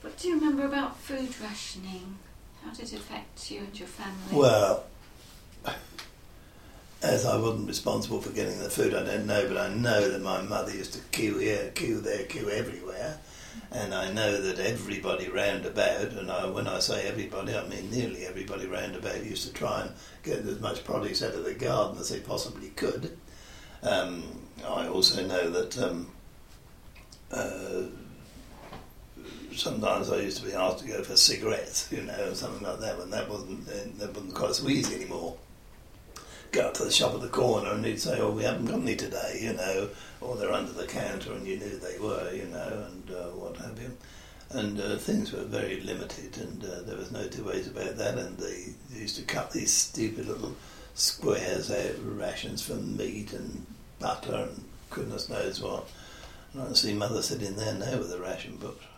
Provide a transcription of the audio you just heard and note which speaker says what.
Speaker 1: What do you remember about food rationing? How did it affect you and your family?
Speaker 2: Well, as I wasn't responsible for getting the food, I don't know, but I know that my mother used to queue here, queue there, queue everywhere, and I know that everybody round about, and when I say everybody, I mean nearly everybody round about, used to try and get as much produce out of the garden as they possibly could. I also know that sometimes I used to be asked to go for cigarettes, or something like that, and that wasn't quite so easy anymore. Go up to the shop at the corner and he'd say, we haven't got any today, or they're under the counter, and you knew they were, and what have you. And things were very limited, and there was no two ways about that, and they used to cut these stupid little squares out, rations for meat and butter and goodness knows what. And I see Mother sitting there now with a ration book.